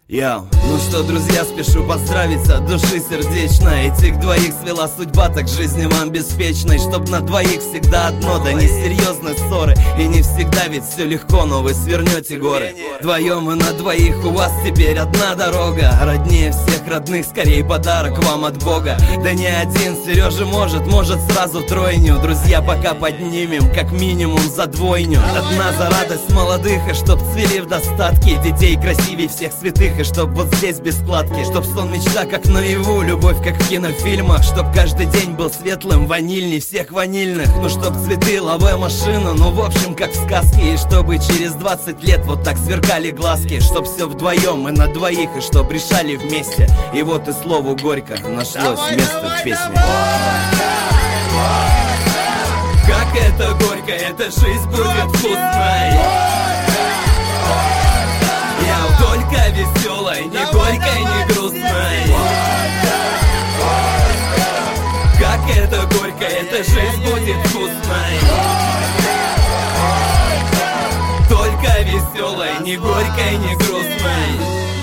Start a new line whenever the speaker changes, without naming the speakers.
Ну что, друзья, спешу поздравить от души сердечно. Этих двоих свела судьба так к жизни вам беспечной. Чтоб на двоих всегда одно, да не серьезные ссоры. И не всегда ведь все легко, но вы свернете горы. Вдвоем и на двоих у вас теперь одна дорога. Роднее всех родных, скорее подарок вам от Бога. Да не один Сережа может сразу тройню. Друзья, пока поднимем, как минимум за двойню. От нас за радость молодых, и чтоб цвели в достатке. Детей красивей всех святых, и чтоб вот здесь без складки. Чтоб сон мечта как наяву, любовь как в кинофильмах. Чтоб каждый день был светлым, ванильней всех ванильных. Ну чтоб цветы, лаве машину, ну в общем как в сказке. И чтобы через 20 лет вот так сверкали глазки. Чтоб все вдвоем и на двоих, и чтоб решали вместе. И вот и слову горько нашлось место в песне. Как это горько, эта жизнь будет вкусной. Только веселой, не горькой, не грустной. Как это горько, эта жизнь будет вкусной. Только веселой, не горькой, не грустной.